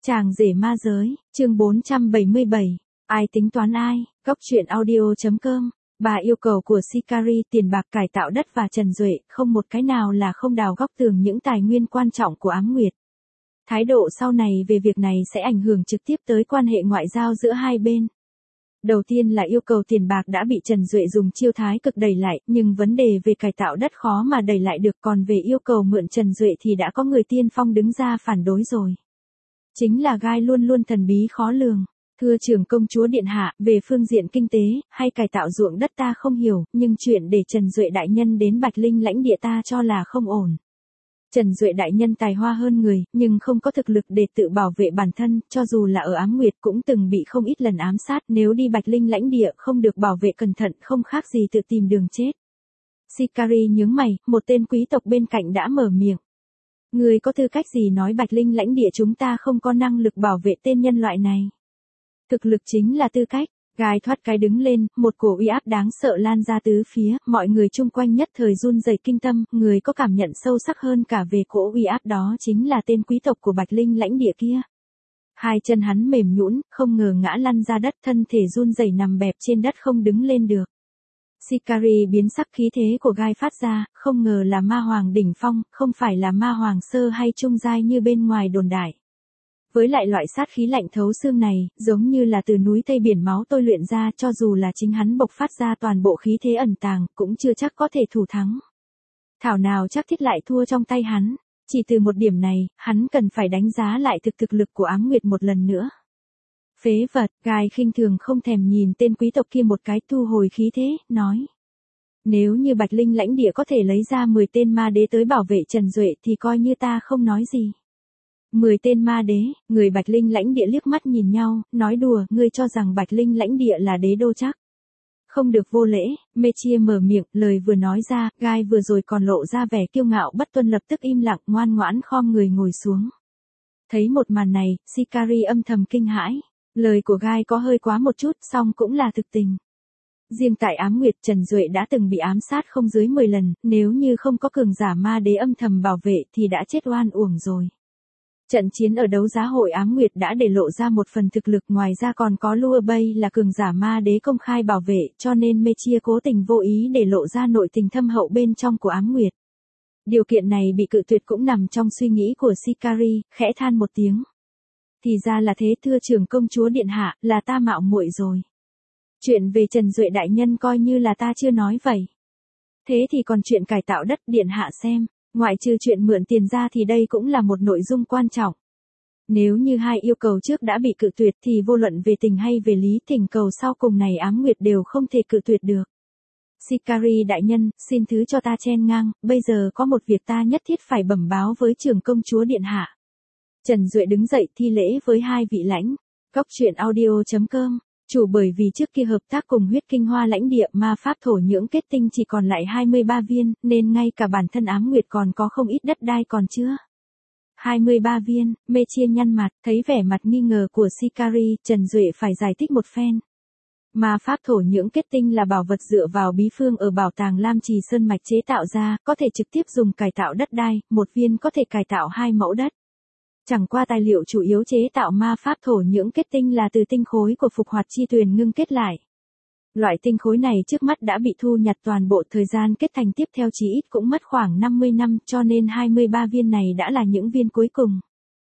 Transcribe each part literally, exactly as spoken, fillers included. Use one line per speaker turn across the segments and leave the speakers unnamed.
Chàng rể ma giới, chương bốn trăm bảy mươi bảy. Ai tính toán ai? Góc truyện audio chấm com. Bà yêu cầu của Sikari tiền bạc cải tạo đất và Trần Duệ, không một cái nào là không đào góc tường những tài nguyên quan trọng của Ám Nguyệt. Thái độ sau này về việc này sẽ ảnh hưởng trực tiếp tới quan hệ ngoại giao giữa hai bên. Đầu tiên là yêu cầu tiền bạc đã bị Trần Duệ dùng chiêu thái cực đẩy lại, nhưng vấn đề về cải tạo đất khó mà đẩy lại được, còn về yêu cầu mượn Trần Duệ thì đã có người tiên phong đứng ra phản đối rồi. Chính là gai luôn luôn thần bí khó lường. Thưa trưởng công chúa điện hạ, về phương diện kinh tế, hay cải tạo ruộng đất ta không hiểu, nhưng chuyện để Trần Duệ đại nhân đến Bạch Linh lãnh địa ta cho là không ổn. Trần Duệ đại nhân tài hoa hơn người, nhưng không có thực lực để tự bảo vệ bản thân, cho dù là ở Ám Nguyệt cũng từng bị không ít lần ám sát, nếu đi Bạch Linh lãnh địa không được bảo vệ cẩn thận không khác gì tự tìm đường chết. Sikari nhướng mày, một tên quý tộc bên cạnh đã mở miệng. Người có tư cách gì nói Bạch Linh lãnh địa chúng ta không có năng lực bảo vệ tên nhân loại này? Thực lực chính là tư cách. Gai thoát cái đứng lên, một cổ uy áp đáng sợ lan ra tứ phía, mọi người chung quanh nhất thời run rẩy kinh tâm, người có cảm nhận sâu sắc hơn cả về cổ uy áp đó chính là tên quý tộc của Bạch Linh lãnh địa kia. Hai chân hắn mềm nhũn, không ngờ ngã lăn ra đất, thân thể run rẩy nằm bẹp trên đất không đứng lên được. Sikari biến sắc, khí thế của Gai phát ra, không ngờ là ma hoàng đỉnh phong, không phải là ma hoàng sơ hay trung giai như bên ngoài đồn đại. Với lại loại sát khí lạnh thấu xương này, giống như là từ núi Tây biển máu tôi luyện ra, cho dù là chính hắn bộc phát ra toàn bộ khí thế ẩn tàng, cũng chưa chắc có thể thủ thắng. Thảo nào chắc thiết lại thua trong tay hắn, chỉ từ một điểm này, hắn cần phải đánh giá lại thực thực lực của Ám Nguyệt một lần nữa. Phế vật, Gai khinh thường không thèm nhìn tên quý tộc kia một cái, thu hồi khí thế, nói. Nếu như Bạch Linh lãnh địa có thể lấy ra mười tên ma đế tới bảo vệ Trần Duệ thì coi như ta không nói gì. mười tên ma đế, người Bạch Linh lãnh địa liếc mắt nhìn nhau, nói đùa, ngươi cho rằng Bạch Linh lãnh địa là đế đô chắc. Không được vô lễ, Mechia mở miệng, lời vừa nói ra, Gai vừa rồi còn lộ ra vẻ kiêu ngạo bất tuân lập tức im lặng ngoan ngoãn khom người ngồi xuống. Thấy một màn này, Sikari âm thầm kinh hãi, lời của Gai có hơi quá một chút, song cũng là thực tình. Riêng tại Ám Nguyệt, Trần Duệ đã từng bị ám sát không dưới mười lần, nếu như không có cường giả ma đế âm thầm bảo vệ thì đã chết oan uổng rồi. Trận chiến ở đấu giá hội Ám Nguyệt đã để lộ ra một phần thực lực, ngoài ra còn có Lua Bay là cường giả ma đế công khai bảo vệ, cho nên Mechia cố tình vô ý để lộ ra nội tình thâm hậu bên trong của Ám Nguyệt. Điều kiện này bị cự tuyệt cũng nằm trong suy nghĩ của Sikari, khẽ than một tiếng. Thì ra là thế, thưa trưởng công chúa điện hạ, là ta mạo muội rồi. Chuyện về Trần Duệ đại nhân coi như là ta chưa nói vậy. Thế thì còn chuyện cải tạo đất điện hạ xem. Ngoại trừ chuyện mượn tiền ra thì đây cũng là một nội dung quan trọng. Nếu như hai yêu cầu trước đã bị cự tuyệt thì vô luận về tình hay về lý, thỉnh cầu sau cùng này Ám Nguyệt đều không thể cự tuyệt được. Sikari đại nhân, xin thứ cho ta chen ngang, bây giờ có một việc ta nhất thiết phải bẩm báo với trưởng công chúa điện hạ. Trần Duệ đứng dậy thi lễ với hai vị lãnh. Góc truyện audio chấm com. Chủ bởi vì trước kia hợp tác cùng huyết kinh hoa lãnh địa ma pháp thổ nhưỡng kết tinh chỉ còn lại hai mươi ba viên, nên ngay cả bản thân Ám Nguyệt còn có không ít đất đai còn chưa. hai mươi ba viên, Mechia nhăn mặt, thấy vẻ mặt nghi ngờ của Sikari, Trần Duệ phải giải thích một phen. Ma pháp thổ nhưỡng kết tinh là bảo vật dựa vào bí phương ở bảo tàng Lam Trì Sơn Mạch chế tạo ra, có thể trực tiếp dùng cải tạo đất đai, một viên có thể cải tạo hai mẫu đất. Chẳng qua tài liệu chủ yếu chế tạo ma pháp thổ nhưỡng kết tinh là từ tinh khối của Phục Hoạt Chi Tuyền ngưng kết lại. Loại tinh khối này trước mắt đã bị thu nhặt toàn bộ, thời gian kết thành tiếp theo chí ít cũng mất khoảng năm mươi năm, cho nên hai mươi ba viên này đã là những viên cuối cùng.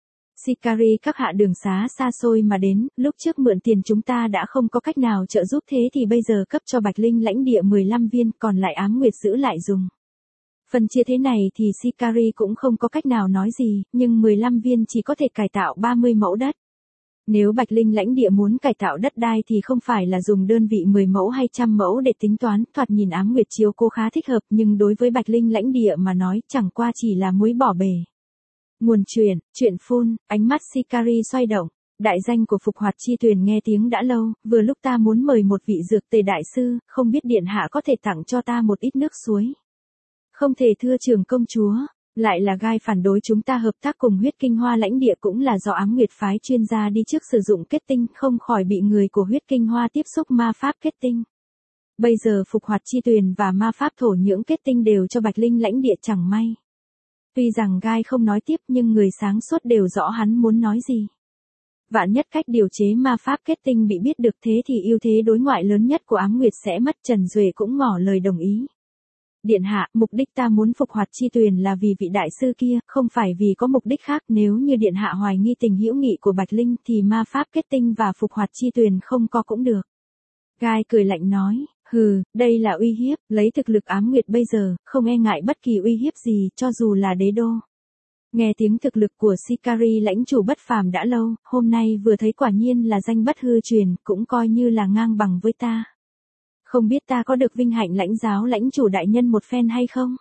Sikari các hạ đường xá xa xôi mà đến, lúc trước mượn tiền chúng ta đã không có cách nào trợ giúp, thế thì bây giờ cấp cho Bạch Linh lãnh địa mười lăm viên, còn lại Ám Nguyệt giữ lại dùng. Phần chia thế này thì Sikari cũng không có cách nào nói gì, nhưng mười lăm viên chỉ có thể cải tạo ba mươi mẫu đất. Nếu Bạch Linh lãnh địa muốn cải tạo đất đai thì không phải là dùng đơn vị mười mẫu hay trăm mẫu để tính toán, thoạt nhìn Ám Nguyệt chiếu cố khá thích hợp, nhưng đối với Bạch Linh lãnh địa mà nói chẳng qua chỉ là muối bỏ bể. Nguồn truyền, chuyện phun, ánh mắt Sikari xoay động. Đại danh của Phục Hoạt Chi Tuyền nghe tiếng đã lâu, vừa lúc ta muốn mời một vị dược tề đại sư, không biết điện hạ có thể tặng cho ta một ít nước suối. Không thể thưa trưởng công chúa, lại là Gai phản đối chúng ta hợp tác cùng huyết kinh hoa lãnh địa cũng là do Ám Nguyệt phái chuyên gia đi trước sử dụng kết tinh, không khỏi bị người của huyết kinh hoa tiếp xúc ma pháp kết tinh. Bây giờ Phục Hoạt Chi Tuyền và ma pháp thổ nhưỡng kết tinh đều cho Bạch Linh lãnh địa chẳng may. Tuy rằng Gai không nói tiếp nhưng người sáng suốt đều rõ hắn muốn nói gì. Vạn nhất cách điều chế ma pháp kết tinh bị biết được thế thì ưu thế đối ngoại lớn nhất của Ám Nguyệt sẽ mất. Trần Duệ cũng ngỏ lời đồng ý. Điện hạ, mục đích ta muốn phục hoạt chi tuyền là vì vị đại sư kia, không phải vì có mục đích khác. Nếu như điện hạ hoài nghi tình hữu nghị của Bạch Linh thì ma pháp kết tinh và phục hoạt chi tuyền không có cũng được. Gai cười lạnh nói, hừ, đây là uy hiếp, lấy thực lực Ám Nguyệt bây giờ, không e ngại bất kỳ uy hiếp gì, cho dù là đế đô. Nghe tiếng thực lực của Sicari lãnh chủ bất phàm đã lâu, hôm nay vừa thấy quả nhiên là danh bất hư truyền, cũng coi như là ngang bằng với ta. Không biết ta có được vinh hạnh lãnh giáo lãnh chủ đại nhân một phen hay không?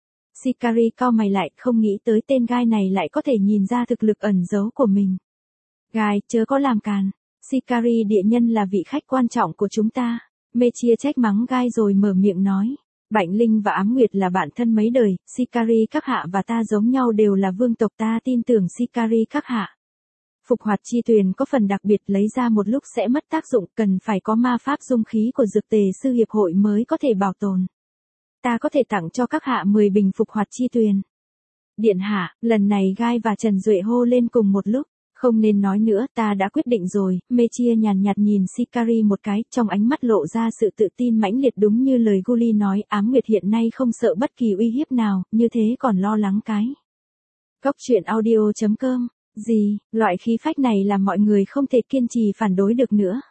Sicari cau mày lại, không nghĩ tới tên Gai này lại có thể nhìn ra thực lực ẩn giấu của mình. Gai, chớ có làm càn. Sicari địa nhân là vị khách quan trọng của chúng ta. Mê chia trách mắng Gai rồi mở miệng nói. Bạch Linh và Ám Nguyệt là bạn thân mấy đời, Sicari các hạ và ta giống nhau đều là vương tộc, ta tin tưởng Sicari các hạ. Phục hoạt chi tuyền có phần đặc biệt, lấy ra một lúc sẽ mất tác dụng, cần phải có ma pháp dung khí của Dược Tề Sư Hiệp hội mới có thể bảo tồn. Ta có thể tặng cho các hạ mười bình phục hoạt chi tuyền. Điện hạ, lần này Gai và Trần Duệ hô lên cùng một lúc. Không nên nói nữa, ta đã quyết định rồi. Mê chia nhàn nhạt nhìn Sicari một cái, trong ánh mắt lộ ra sự tự tin mãnh liệt, đúng như lời Guli nói, Ám Nguyệt hiện nay không sợ bất kỳ uy hiếp nào, như thế còn lo lắng cái. Cốc truyện audio chấm com. Gì, loại khí phách này làm mọi người không thể kiên trì phản đối được nữa.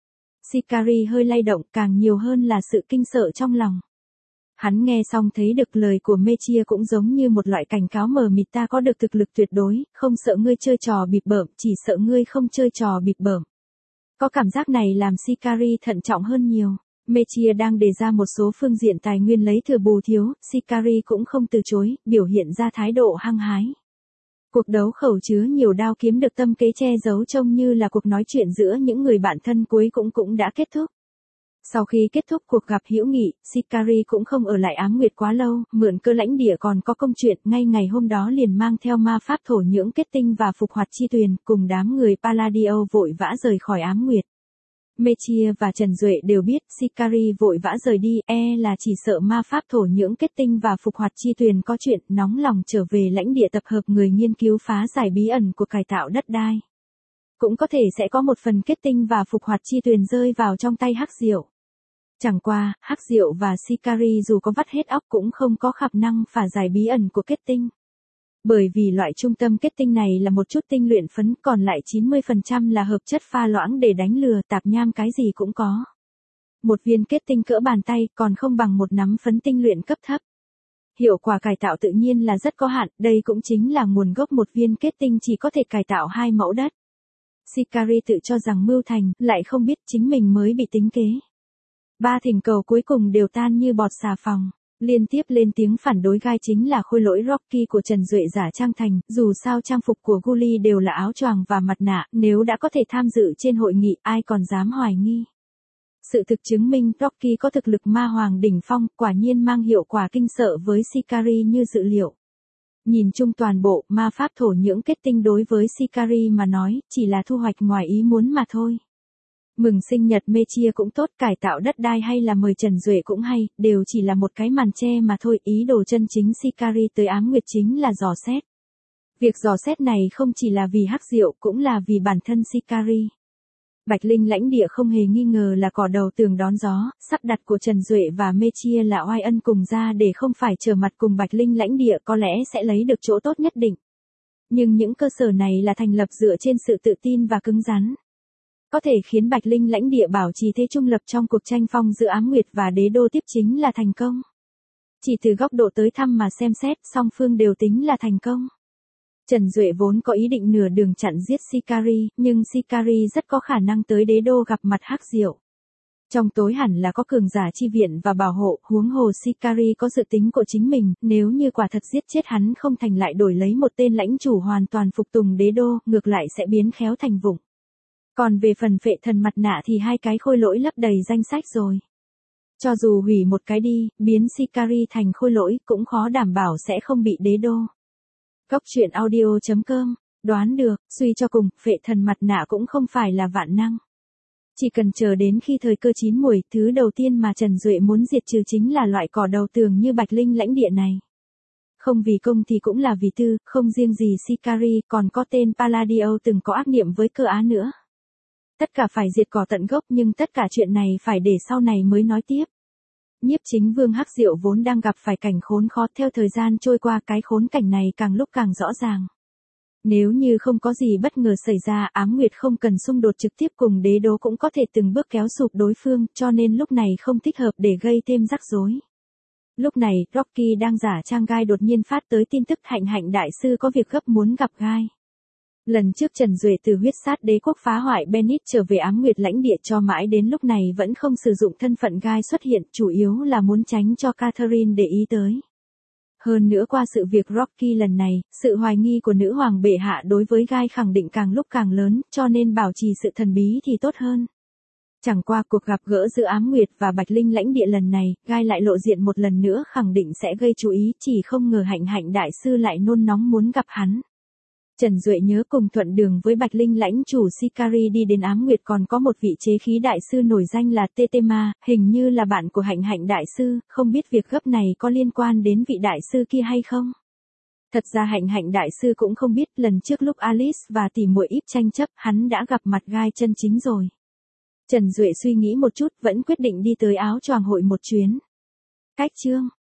Sicari hơi lay động, càng nhiều hơn là sự kinh sợ trong lòng. Hắn nghe xong thấy được lời của Mê chia cũng giống như một loại cảnh cáo mờ mịt, ta có được thực lực tuyệt đối, không sợ ngươi chơi trò bịp bợm, chỉ sợ ngươi không chơi trò bịp bợm. Có cảm giác này làm Sicari thận trọng hơn nhiều. Mê chia đang đề ra một số phương diện tài nguyên lấy thừa bù thiếu, Sicari cũng không từ chối, biểu hiện ra thái độ hăng hái. Cuộc đấu khẩu chứa nhiều đao kiếm được tâm kế che giấu trông như là cuộc nói chuyện giữa những người bạn thân cuối cũng cũng đã kết thúc. Sau khi kết thúc cuộc gặp hữu nghị, Sicari cũng không ở lại Ám Nguyệt quá lâu, mượn cơ lãnh địa còn có công chuyện, ngay ngày hôm đó liền mang theo ma pháp thổ nhưỡng kết tinh và phục hoạt chi tuyền, cùng đám người Palladio vội vã rời khỏi Ám Nguyệt. Mê chia và Trần Duệ đều biết Sicari vội vã rời đi, e là chỉ sợ ma pháp thổ nhưỡng kết tinh và phục hoạt chi tuyền có chuyện, nóng lòng trở về lãnh địa tập hợp người nghiên cứu phá giải bí ẩn của cải tạo đất đai. Cũng có thể sẽ có một phần kết tinh và phục hoạt chi tuyền rơi vào trong tay Hắc Diệu. Chẳng qua, Hắc Diệu và Sicari dù có vắt hết óc cũng không có khả năng phá giải bí ẩn của kết tinh. Bởi vì loại trung tâm kết tinh này là một chút tinh luyện phấn, còn lại chín mươi phần trăm là hợp chất pha loãng để đánh lừa, tạp nham cái gì cũng có. Một viên kết tinh cỡ bàn tay còn không bằng một nắm phấn tinh luyện cấp thấp. Hiệu quả cải tạo tự nhiên là rất có hạn, đây cũng chính là nguồn gốc một viên kết tinh chỉ có thể cải tạo hai mẫu đất. Sicari tự cho rằng mưu thành, lại không biết chính mình mới bị tính kế. Ba thỉnh cầu cuối cùng đều tan như bọt xà phòng. Liên tiếp lên tiếng phản đối Gai chính là khôi lỗi Rocky của Trần Duệ giả trang thành, dù sao trang phục của Guli đều là áo choàng và mặt nạ, nếu đã có thể tham dự trên hội nghị, ai còn dám hoài nghi. Sự thực chứng minh Rocky có thực lực ma hoàng đỉnh phong, quả nhiên mang hiệu quả kinh sợ với Sicari như dự liệu. Nhìn chung toàn bộ, ma pháp thổ nhưỡng kết tinh đối với Sicari mà nói, chỉ là thu hoạch ngoài ý muốn mà thôi. Mừng sinh nhật Mê chia cũng tốt, cải tạo đất đai hay là mời Trần Duệ cũng hay, đều chỉ là một cái màn che mà thôi, ý đồ chân chính Sicari tới Ám Nguyệt chính là dò xét. Việc dò xét này không chỉ là vì Hắc Diệu, cũng là vì bản thân Sicari. Bạch Linh lãnh địa không hề nghi ngờ là cỏ đầu tường đón gió, sắp đặt của Trần Duệ và Mê chia là oai ân cùng ra để không phải trở mặt cùng Bạch Linh lãnh địa, có lẽ sẽ lấy được chỗ tốt nhất định. Nhưng những cơ sở này là thành lập dựa trên sự tự tin và cứng rắn. Có thể khiến Bạch Linh lãnh địa bảo trì thế trung lập trong cuộc tranh phong giữa Ám Nguyệt và đế đô tiếp chính là thành công. Chỉ từ góc độ tới thăm mà xem xét, song phương đều tính là thành công. Trần Duệ vốn có ý định nửa đường chặn giết Sicari, nhưng Sicari rất có khả năng tới đế đô gặp mặt Hắc Diệu. Trong tối hẳn là có cường giả chi viện và bảo hộ, huống hồ Sicari có dự tính của chính mình, nếu như quả thật giết chết hắn không thành lại đổi lấy một tên lãnh chủ hoàn toàn phục tùng đế đô, ngược lại sẽ biến khéo thành vụng. Còn về phần phệ thần mặt nạ thì hai cái khôi lỗi lấp đầy danh sách rồi. Cho dù hủy một cái đi, biến Sicari thành khôi lỗi cũng khó đảm bảo sẽ không bị đế đô. Cốc truyện audio chấm com, đoán được, suy cho cùng, phệ thần mặt nạ cũng không phải là vạn năng. Chỉ cần chờ đến khi thời cơ chín muồi, thứ đầu tiên mà Trần Duệ muốn diệt trừ chính là loại cỏ đầu tường như Bạch Linh lãnh địa này. Không vì công thì cũng là vì tư, không riêng gì Sicari, còn có tên Palladio từng có ác niệm với cơ Á nữa. Tất cả phải diệt cỏ tận gốc, nhưng tất cả chuyện này phải để sau này mới nói tiếp. Nhiếp chính vương Hắc Diệu vốn đang gặp phải cảnh khốn khó, theo thời gian trôi qua cái khốn cảnh này càng lúc càng rõ ràng. Nếu như không có gì bất ngờ xảy ra, Ám Nguyệt không cần xung đột trực tiếp cùng đế đô cũng có thể từng bước kéo sụp đối phương, cho nên lúc này không thích hợp để gây thêm rắc rối. Lúc này, Rocky đang giả trang Gai đột nhiên phát tới tin tức Hạnh Hạnh đại sư có việc gấp muốn gặp Gai. Lần trước Trần Duệ từ huyết sát đế quốc phá hoại Bennett trở về Ám Nguyệt lãnh địa cho mãi đến lúc này vẫn không sử dụng thân phận Gai xuất hiện, chủ yếu là muốn tránh cho Catherine để ý tới. Hơn nữa qua sự việc Rocky lần này, sự hoài nghi của nữ hoàng bệ hạ đối với Gai khẳng định càng lúc càng lớn, cho nên bảo trì sự thần bí thì tốt hơn. Chẳng qua cuộc gặp gỡ giữa Ám Nguyệt và Bạch Linh lãnh địa lần này, Gai lại lộ diện một lần nữa khẳng định sẽ gây chú ý, chỉ không ngờ Hạnh Hạnh đại sư lại nôn nóng muốn gặp hắn. Trần Duệ nhớ cùng thuận đường với Bạch Linh lãnh chủ Sicari đi đến Ám Nguyệt còn có một vị chế khí đại sư nổi danh là Tetema, hình như là bạn của Hạnh Hạnh đại sư, không biết việc gấp này có liên quan đến vị đại sư kia hay không? Thật ra Hạnh Hạnh đại sư cũng không biết, lần trước lúc Alice và tỷ muội Íp tranh chấp, hắn đã gặp mặt Gai chân chính rồi. Trần Duệ suy nghĩ một chút, vẫn quyết định đi tới áo choàng hội một chuyến. Cách chương